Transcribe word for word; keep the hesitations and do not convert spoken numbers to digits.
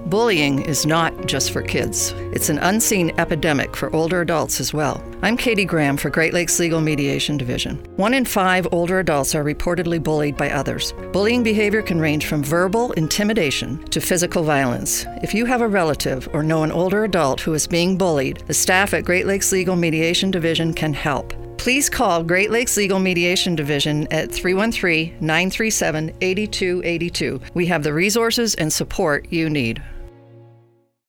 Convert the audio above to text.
Bullying is not just for kids. It's an unseen epidemic for older adults as well. I'm Katie Graham for Great Lakes Legal Mediation Division. One in five older adults are reportedly bullied by others. Bullying behavior can range from verbal intimidation to physical violence. If you have a relative or know an older adult who is being bullied, the staff at Great Lakes Legal Mediation Division can help. Please call Great Lakes Legal Mediation Division at three one three, nine three seven, eight two eight two. We have the resources and support you need.